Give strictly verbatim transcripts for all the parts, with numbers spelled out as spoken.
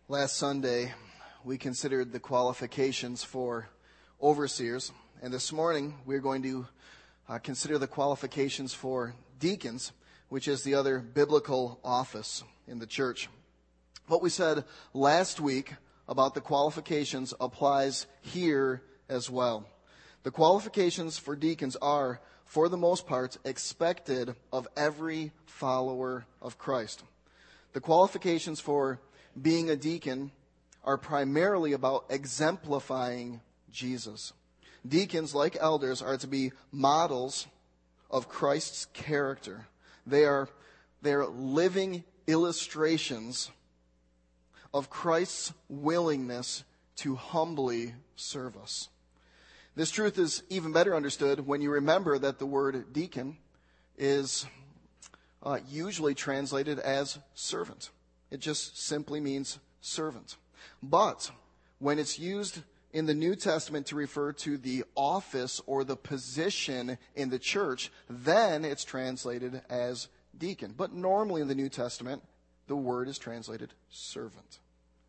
Last Sunday, we considered the qualifications for overseers, and this morning we're going to uh, consider the qualifications for deacons, which is the other biblical office in the church. What we said last week about the qualifications applies here as well. The qualifications for deacons are, for the most part, expected of every follower of Christ. The qualifications for being a deacon are primarily about exemplifying Jesus. Deacons, like elders, are to be models of Christ's character. They are, they are living illustrations of Christ's willingness to humbly serve us. This truth is even better understood when you remember that the word deacon is uh, usually translated as servant. It just simply means servant. But when it's used in the New Testament to refer to the office or the position in the church, then it's translated as deacon. But normally in the New Testament, the word is translated servant.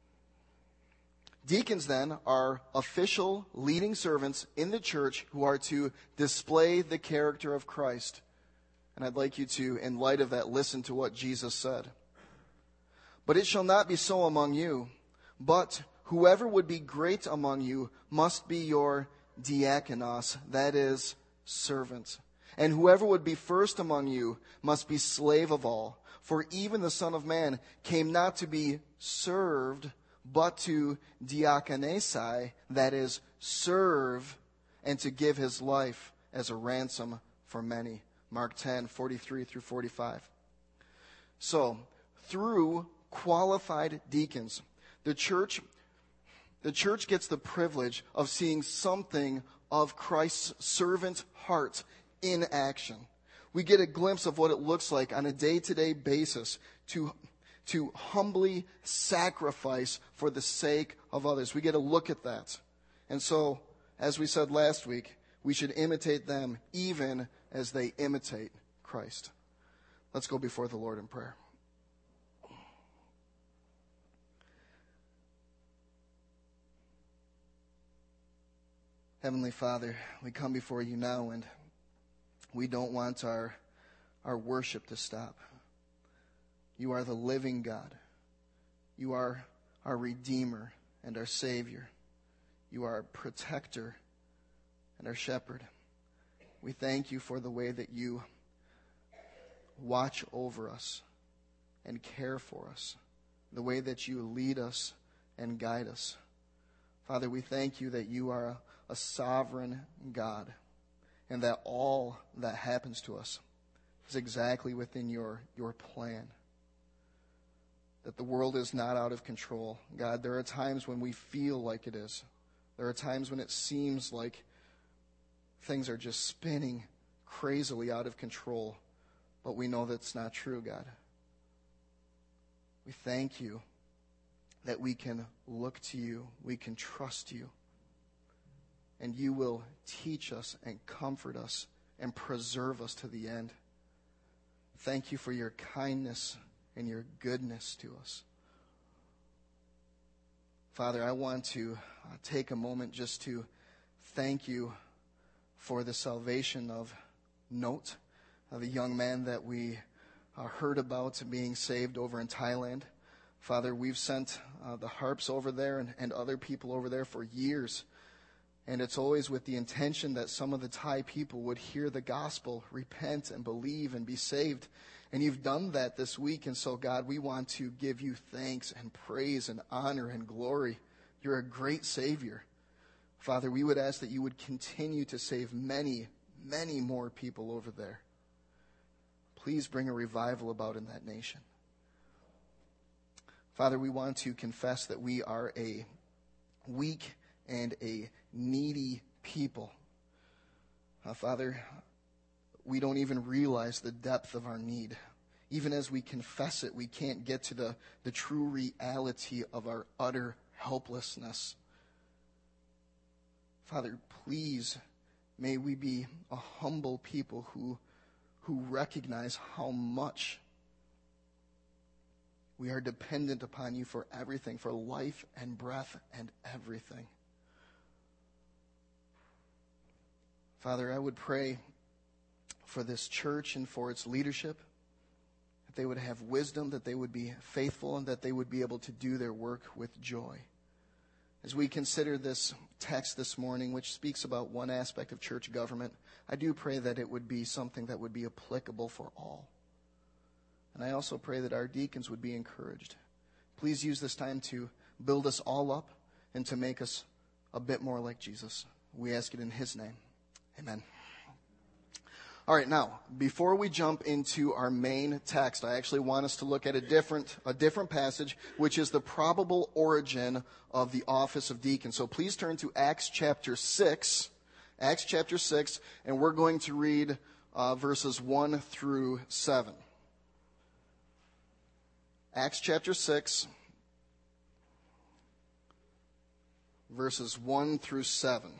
Deacons then are official leading servants in the church who are to display the character of Christ. And I'd like you to, in light of that, listen to what Jesus said. But it shall not be so among you, but whoever would be great among you must be your diakonos, that is, servant. And whoever would be first among you must be slave of all. For even the Son of Man came not to be served, but to diakonesai, that is, serve, and to give his life as a ransom for many. Mark ten, forty-three through forty-five. So, through qualified deacons, the church, the church gets the privilege of seeing something of Christ's servant heart in action. We get a glimpse of what it looks like on a day-to-day basis to, to humbly sacrifice for the sake of others. We get a look at that. And so, as we said last week, we should imitate them even as they imitate Christ. Let's go before the Lord in prayer. Heavenly Father, we come before you now, and we don't want our, our worship to stop. You are the living God. You are our Redeemer and our Savior. You are our protector and our shepherd. We thank you for the way that you watch over us and care for us, the way that you lead us and guide us. Father, we thank you that you are a a sovereign God, and that all that happens to us is exactly within your, your plan. That the world is not out of control. God, there are times when we feel like it is. There are times when it seems like things are just spinning crazily out of control, but we know that's not true, God. We thank you that we can look to you, we can trust you, and you will teach us and comfort us and preserve us to the end. Thank you for your kindness and your goodness to us. Father, I want to uh, take a moment just to thank you for the salvation of Note, uh, the young man that we uh, heard about being saved over in Thailand. Father, we've sent uh, the harps over there and, and other people over there for years. And it's always with the intention that some of the Thai people would hear the gospel, repent and believe and be saved. And you've done that this week. And so, God, we want to give you thanks and praise and honor and glory. You're a great Savior. Father, we would ask that you would continue to save many, many more people over there. Please bring a revival about in that nation. Father, we want to confess that we are a weak and a needy people. Uh, Father, we don't even realize the depth of our need. Even as we confess it, we can't get to the, the true reality of our utter helplessness. Father, please, may we be a humble people who, who recognize how much We are dependent upon you for everything, for life and breath and everything. Father, I would pray for this church and for its leadership, that they would have wisdom, that they would be faithful, and that they would be able to do their work with joy. As we consider this text this morning, which speaks about one aspect of church government, I do pray that it would be something that would be applicable for all. And I also pray that our deacons would be encouraged. Please use this time to build us all up and to make us a bit more like Jesus. We ask it in his name. Amen. All right, now, before we jump into our main text, I actually want us to look at a different a different passage, which is the probable origin of the office of deacon. So please turn to Acts chapter six, Acts chapter six, and we're going to read uh, verses one through seven. Acts chapter six, verses one through seven.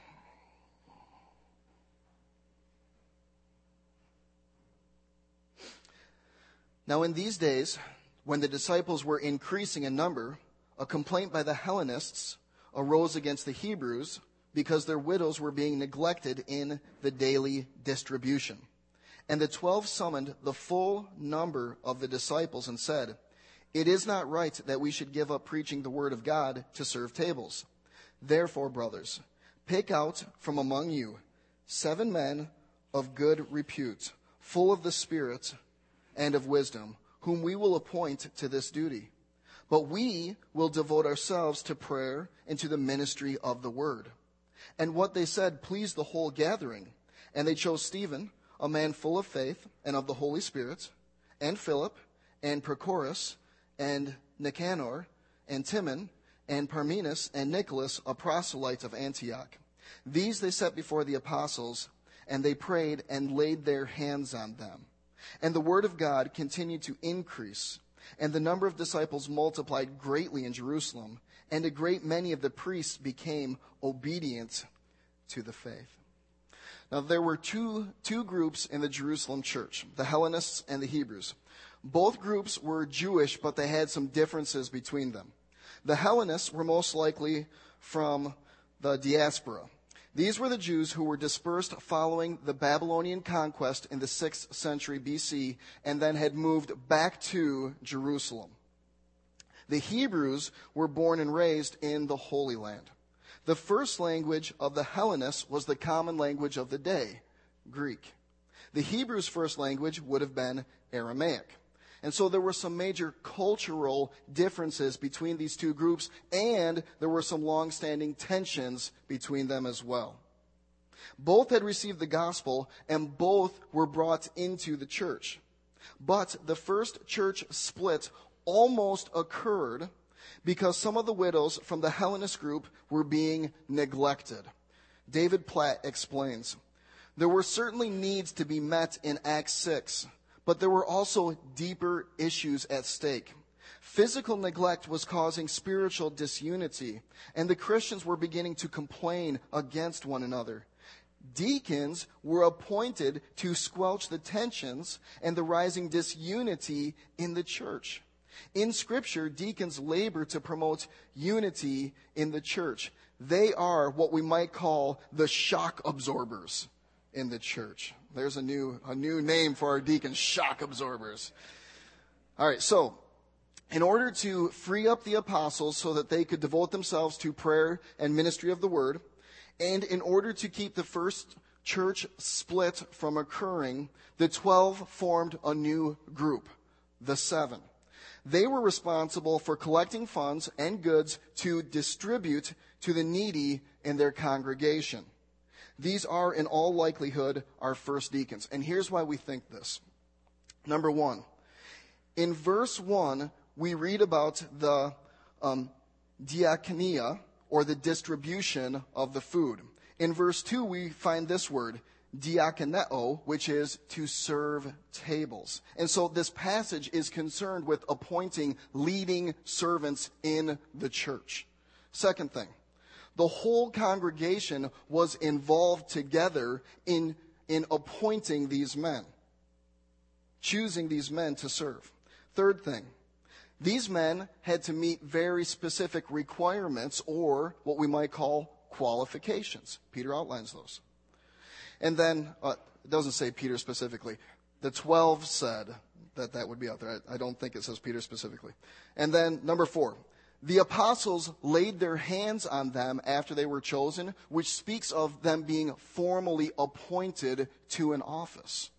Now in these days, when the disciples were increasing in number, a complaint by the Hellenists arose against the Hebrews because their widows were being neglected in the daily distribution. And the twelve summoned the full number of the disciples and said, "It is not right that we should give up preaching the word of God to serve tables. Therefore, brothers, pick out from among you seven men of good repute, full of the Spirit and of wisdom, whom we will appoint to this duty. But we will devote ourselves to prayer and to the ministry of the word." And what they said pleased the whole gathering. And they chose Stephen, a man full of faith and of the Holy Spirit, and Philip, and Prochorus, and Nicanor, and Timon, and Parmenas, and Nicholas, a proselyte of Antioch. These they set before the apostles, and they prayed and laid their hands on them. And the word of God continued to increase, and the number of disciples multiplied greatly in Jerusalem, and a great many of the priests became obedient to the faith. Now there were two, two groups in the Jerusalem church, the Hellenists and the Hebrews. Both groups were Jewish, but they had some differences between them. The Hellenists were most likely from the diaspora. These were the Jews who were dispersed following the Babylonian conquest in the sixth century B C and then had moved back to Jerusalem. The Hebrews were born and raised in the Holy Land. The first language of the Hellenists was the common language of the day, Greek. The Hebrews' first language would have been Aramaic. And so there were some major cultural differences between these two groups, and there were some long-standing tensions between them as well. Both had received the gospel, and both were brought into the church. But the first church split almost occurred because some of the widows from the Hellenist group were being neglected. David Platt explains, "There were certainly needs to be met in Acts six, but there were also deeper issues at stake. Physical neglect was causing spiritual disunity, and the Christians were beginning to complain against one another. Deacons were appointed to squelch the tensions and the rising disunity in the church. In Scripture, deacons labor to promote unity in the church. They are what we might call the shock absorbers in the church." There's a new a new name for our deacons, shock absorbers. All right, so in order to free up the apostles so that they could devote themselves to prayer and ministry of the word, and in order to keep the first church split from occurring, the twelve formed a new group, the seven. They were responsible for collecting funds and goods to distribute to the needy in their congregation. These are, in all likelihood, our first deacons. And here's why we think this. Number one, in verse one, we read about the um, diakonia, or the distribution of the food. In verse two, we find this word, diakoneo, which is to serve tables. And so this passage is concerned with appointing leading servants in the church. Second thing, the whole congregation was involved together in, in appointing these men, choosing these men to serve. Third thing, These men had to meet very specific requirements, or what we might call qualifications. Peter outlines those. And then, uh, it doesn't say Peter specifically. The twelve said that that would be out there. I, I don't think it says Peter specifically. And then, number four, the apostles laid their hands on them after they were chosen, which speaks of them being formally appointed to an office.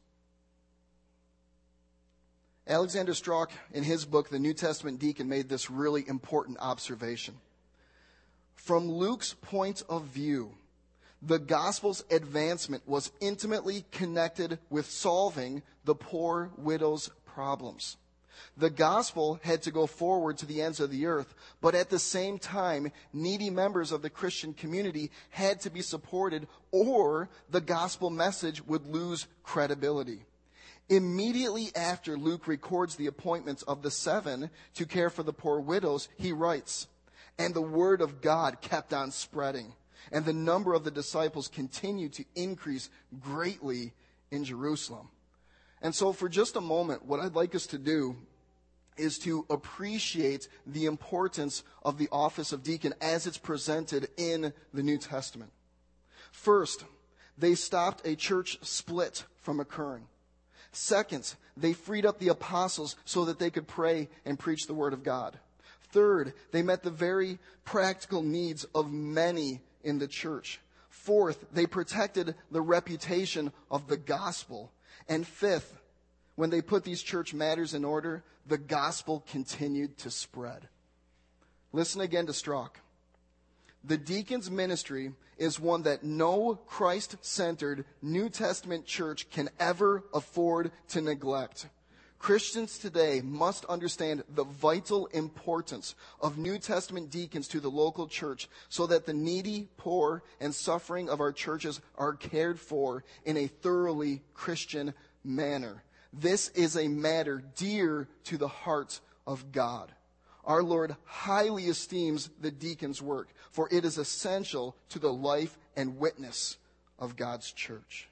Alexander Strauch, in his book, The New Testament Deacon, made this really important observation. From Luke's point of view, the gospel's advancement was intimately connected with solving the poor widow's problems. The gospel had to go forward to the ends of the earth, but at the same time, needy members of the Christian community had to be supported, or the gospel message would lose credibility. Immediately after Luke records the appointments of the seven to care for the poor widows, he writes, "And the word of God kept on spreading, and the number of the disciples continued to increase greatly in Jerusalem." And so for just a moment, what I'd like us to do is to appreciate the importance of the office of deacon as it's presented in the New Testament. First, they stopped a church split from occurring. Second, they freed up the apostles so that they could pray and preach the word of God. Third, they met the very practical needs of many in the church. Fourth, they protected the reputation of the gospel. And fifth, when they put these church matters in order, the gospel continued to spread. Listen again to Strauch. The deacon's ministry is one that no Christ-centered New Testament church can ever afford to neglect. Christians today must understand the vital importance of New Testament deacons to the local church so that the needy, poor, and suffering of our churches are cared for in a thoroughly Christian manner. This is a matter dear to the heart of God. Our Lord highly esteems the deacon's work, for it is essential to the life and witness of God's church.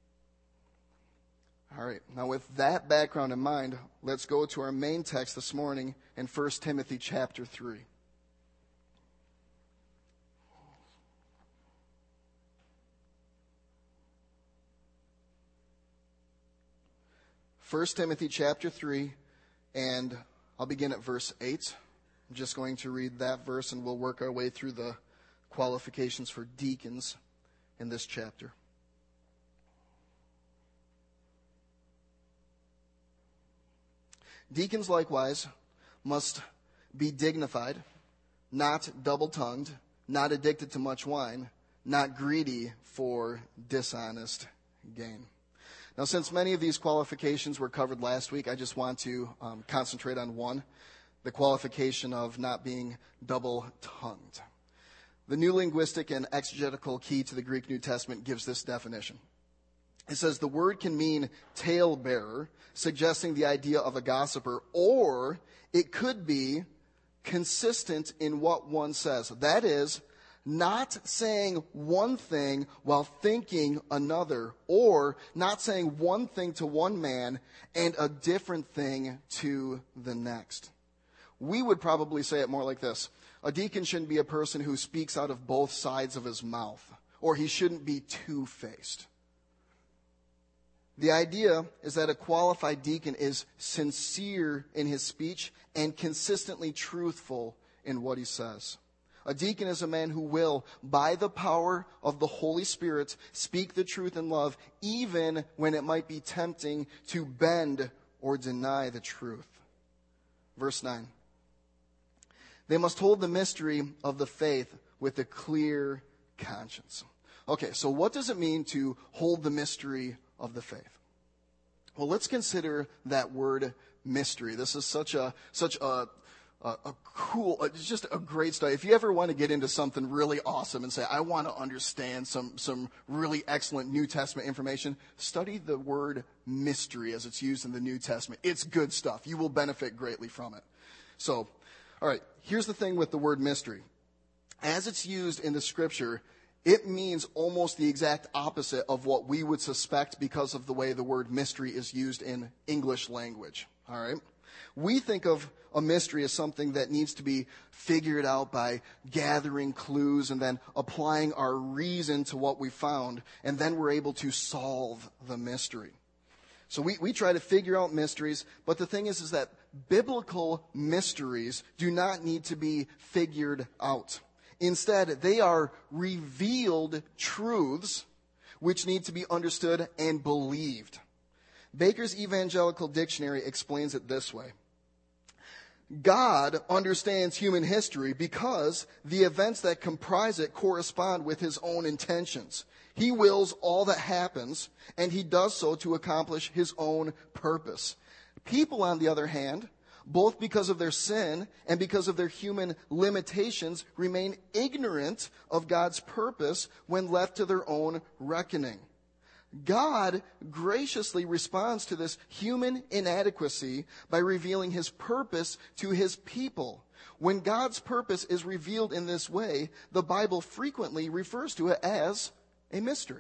All right, now with that background in mind, let's go to our main text this morning in First Timothy chapter three. First Timothy chapter three, and I'll begin at verse eight. I'm just going to read that verse, and we'll work our way through the qualifications for deacons in this chapter. Deacons likewise must be dignified, not double-tongued, not addicted to much wine, not greedy for dishonest gain. Now, since many of these qualifications were covered last week, I just want to um, concentrate on one, the qualification of not being double-tongued. The New Linguistic and Exegetical Key to the Greek New Testament gives this definition. It says the word can mean talebearer, suggesting the idea of a gossiper, or it could be consistent in what one says. That is, not saying one thing while thinking another, or not saying one thing to one man and a different thing to the next. We would probably say it more like this. A deacon shouldn't be a person who speaks out of both sides of his mouth, or he shouldn't be two-faced. The idea is that a qualified deacon is sincere in his speech and consistently truthful in what he says. A deacon is a man who will, by the power of the Holy Spirit, speak the truth in love, even when it might be tempting to bend or deny the truth. Verse nine. They must hold the mystery of the faith with a clear conscience. Okay, so what does it mean to hold the mystery of the faith? Well, let's consider that word mystery. This is such a such a a, a cool, it's just a great study. If you ever want to get into something really awesome and say, I want to understand some some really excellent New Testament information, study the word mystery as it's used in the New Testament. It's good stuff. You will benefit greatly from it. So, all right, here's the thing with the word mystery. As it's used in the Scripture, it means almost the exact opposite of what we would suspect because of the way the word mystery is used in English language. All right? We think of a mystery as something that needs to be figured out by gathering clues and then applying our reason to what we found, and then we're able to solve the mystery. So we, we try to figure out mysteries, but the thing is, is that biblical mysteries do not need to be figured out. Instead, they are revealed truths which need to be understood and believed. Baker's Evangelical Dictionary explains it this way. God understands human history because the events that comprise it correspond with his own intentions. He wills all that happens, and he does so to accomplish his own purpose. People, on the other hand, both because of their sin and because of their human limitations, remain ignorant of God's purpose when left to their own reckoning. God graciously responds to this human inadequacy by revealing his purpose to his people. When God's purpose is revealed in this way, the Bible frequently refers to it as a mystery.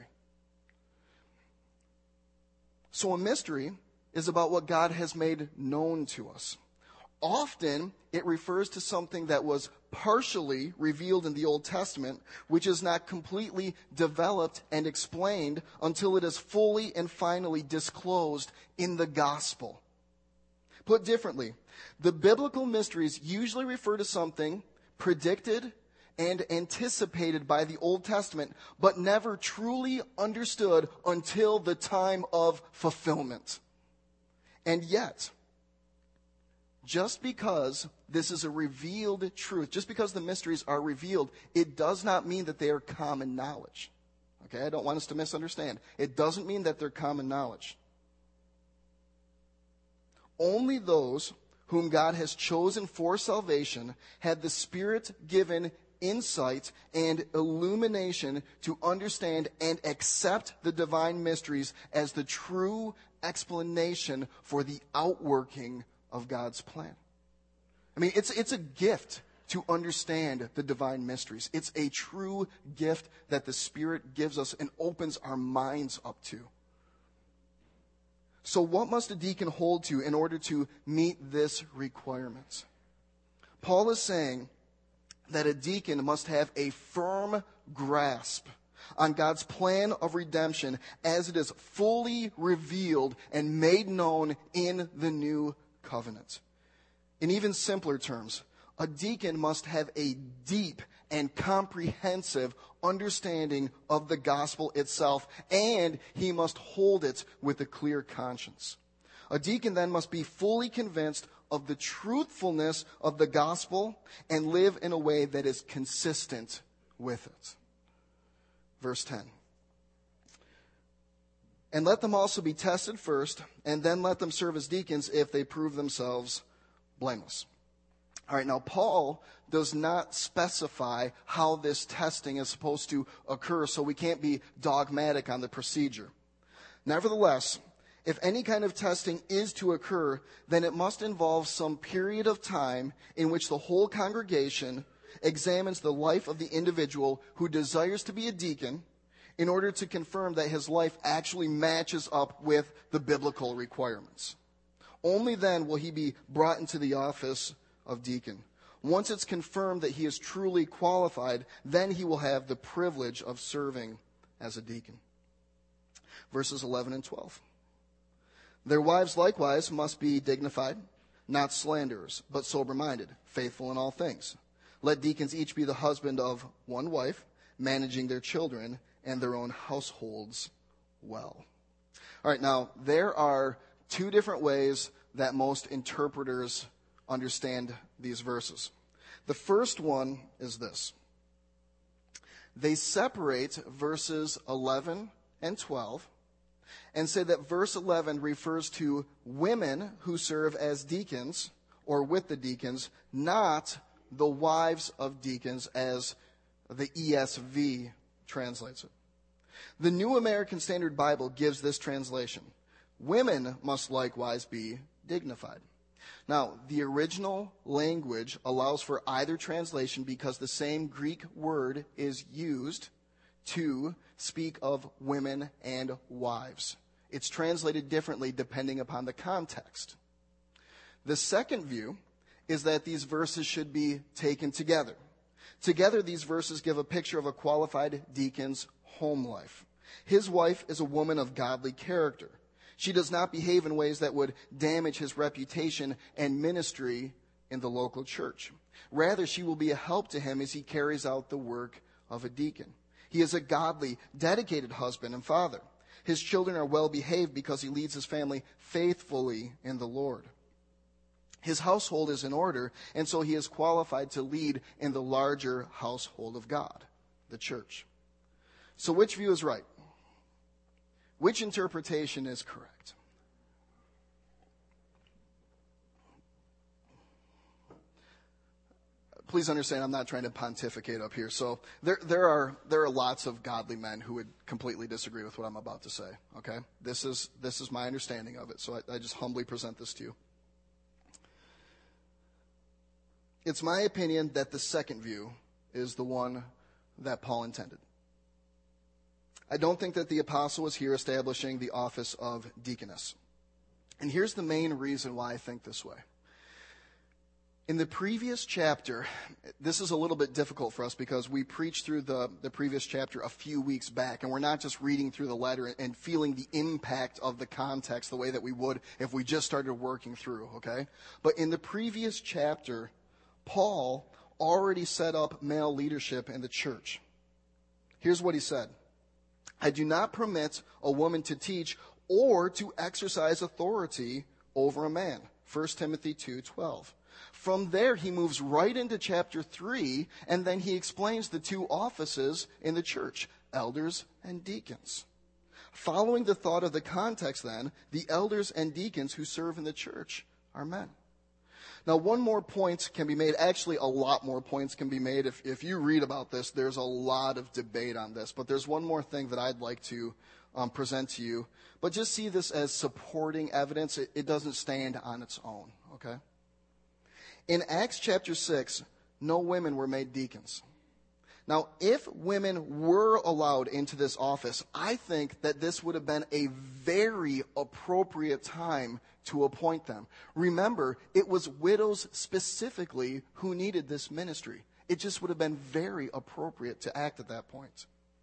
So a mystery is about what God has made known to us. Often, it refers to something that was partially revealed in the Old Testament, which is not completely developed and explained until it is fully and finally disclosed in the gospel. Put differently, the biblical mysteries usually refer to something predicted and anticipated by the Old Testament, but never truly understood until the time of fulfillment. And yet, just because this is a revealed truth, just because the mysteries are revealed, it does not mean that they are common knowledge. Okay, I don't want us to misunderstand. It doesn't mean that they're common knowledge. Only those whom God has chosen for salvation had the Spirit-given insight and illumination to understand and accept the divine mysteries as the true explanation for the outworking of God's plan. I mean, it's it's a gift to understand the divine mysteries. It's a true gift that the Spirit gives us and opens our minds up to. So what must a deacon hold to in order to meet this requirement? Paul is saying that a deacon must have a firm grasp on God's plan of redemption as it is fully revealed and made known in the new covenant. In even simpler terms, a deacon must have a deep and comprehensive understanding of the gospel itself, and he must hold it with a clear conscience. A deacon then must be fully convinced of the truthfulness of the gospel and live in a way that is consistent with it. Verse ten. And let them also be tested first, and then let them serve as deacons if they prove themselves blameless. All right, now Paul does not specify how this testing is supposed to occur, so we can't be dogmatic on the procedure. Nevertheless, if any kind of testing is to occur, then it must involve some period of time in which the whole congregation examines the life of the individual who desires to be a deacon in order to confirm that his life actually matches up with the biblical requirements. Only then will he be brought into the office of deacon. Once it's confirmed that he is truly qualified, then he will have the privilege of serving as a deacon. Verses eleven and twelve. Their wives likewise must be dignified, not slanderers, but sober-minded, faithful in all things. Let deacons each be the husband of one wife, managing their children and their own households well. All right, now, there are two different ways that most interpreters understand these verses. The first one is this. They separate verses eleven and twelve and say that verse eleven refers to women who serve as deacons or with the deacons, not the wives of deacons as the E S V translates it. The New American Standard Bible gives this translation. Women must likewise be dignified. Now, the original language allows for either translation because the same Greek word is used to speak of women and wives. It's translated differently depending upon the context. The second view is that these verses should be taken together. Together, these verses give a picture of a qualified deacon's home life. His wife is a woman of godly character. She does not behave in ways that would damage his reputation and ministry in the local church. Rather, she will be a help to him as he carries out the work of a deacon. He is a godly, dedicated husband and father. His children are well behaved because he leads his family faithfully in the Lord. His household is in order, and so he is qualified to lead in the larger household of God, the church. So which view is right? Which interpretation is correct? Please understand, I'm not trying to pontificate up here. So there, there are there are lots of godly men who would completely disagree with what I'm about to say. Okay, this is this is my understanding of it. So I, I just humbly present this to you. It's my opinion that the second view is the one that Paul intended. I don't think that the apostle was here establishing the office of deaconess. And here's the main reason why I think this way. In the previous chapter, this is a little bit difficult for us because we preached through the, the previous chapter a few weeks back, and we're not just reading through the letter and feeling the impact of the context the way that we would if we just started working through, okay? But in the previous chapter, Paul already set up male leadership in the church. Here's what he said. I do not permit a woman to teach or to exercise authority over a man. First Timothy two twelve. From there, he moves right into chapter three, and then he explains the two offices in the church, elders and deacons. Following the thought of the context, then, the elders and deacons who serve in the church are men. Now, one more point can be made. Actually, a lot more points can be made. If, if you read about this, there's a lot of debate on this. But there's one more thing that I'd like to um, present to you. But just see this as supporting evidence. It, it doesn't stand on its own, okay? In Acts chapter six, no women were made deacons. Now, if women were allowed into this office, I think that this would have been a very appropriate time to appoint them. Remember, it was widows specifically who needed this ministry. It just would have been very appropriate to act at that point.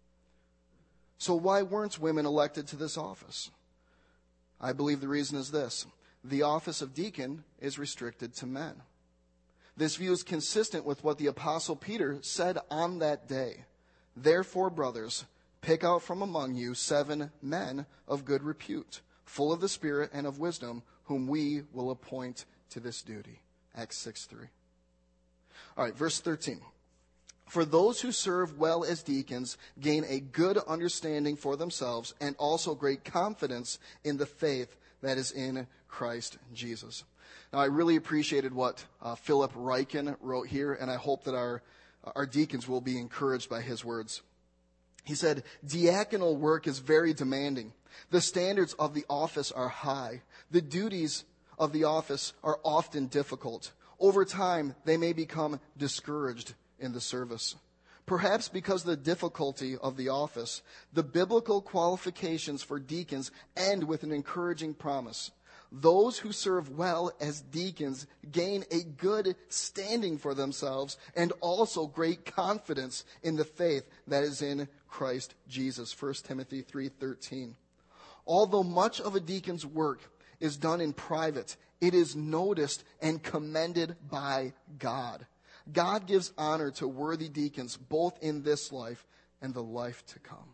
So why weren't women elected to this office? I believe the reason is this. The office of deacon is restricted to men. This view is consistent with what the Apostle Peter said on that day. Therefore, brothers, pick out from among you seven men of good repute, full of the Spirit and of wisdom, whom we will appoint to this duty. Acts six three. All right, verse thirteen. For those who serve well as deacons gain a good understanding for themselves and also great confidence in the faith that is in Christ Jesus. Now, I really appreciated what uh, Philip Ryken wrote here, and I hope that our, our deacons will be encouraged by his words. He said, diaconal work is very demanding. The standards of the office are high. The duties of the office are often difficult. Over time, they may become discouraged in the service. Perhaps because of the difficulty of the office, the biblical qualifications for deacons end with an encouraging promise. Those who serve well as deacons gain a good standing for themselves and also great confidence in the faith that is in Christ Jesus. First Timothy three thirteen. Although much of a deacon's work is done in private, it is noticed and commended by God. God gives honor to worthy deacons both in this life and the life to come.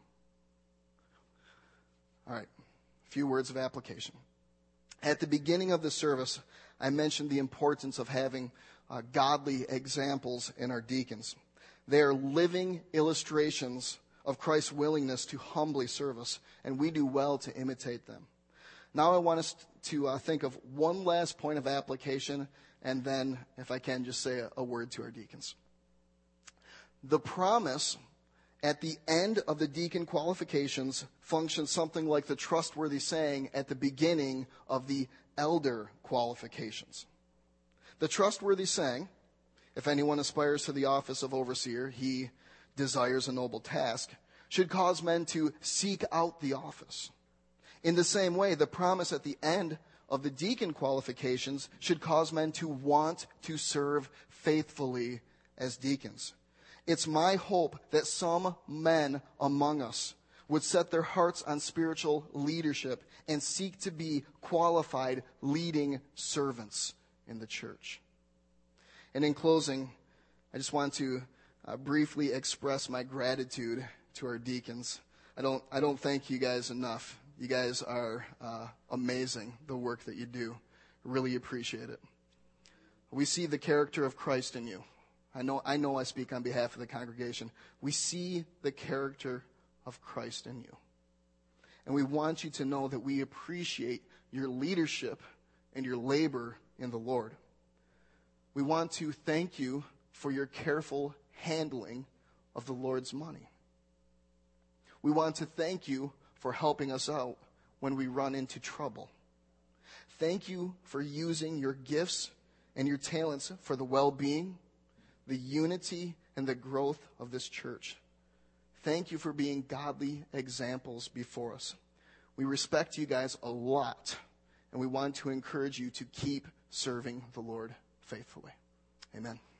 All right, a few words of application. At the beginning of the service, I mentioned the importance of having uh, godly examples in our deacons. They are living illustrations of Christ's willingness to humbly serve us, and we do well to imitate them. Now I want us to uh, think of one last point of application, and then, if I can, just say a, a word to our deacons. The promise at the end of the deacon qualifications functions something like the trustworthy saying at the beginning of the elder qualifications. The trustworthy saying, if anyone aspires to the office of overseer, he desires a noble task, should cause men to seek out the office. In the same way, the promise at the end of the deacon qualifications should cause men to want to serve faithfully as deacons. It's my hope that some men among us would set their hearts on spiritual leadership and seek to be qualified leading servants in the church. And in closing, I just want to uh, briefly express my gratitude to our deacons. I don't, I don't thank you guys enough. You guys are uh, amazing, the work that you do. Really appreciate it. We see the character of Christ in you. I know, I know I speak on behalf of the congregation. We see the character of Christ in you. And we want you to know that we appreciate your leadership and your labor in the Lord. We want to thank you for your careful handling of the Lord's money. We want to thank you for helping us out when we run into trouble. Thank you for using your gifts and your talents for the well-being, the unity, and the growth of this church. Thank you for being godly examples before us. We respect you guys a lot, and we want to encourage you to keep serving the Lord faithfully. Amen.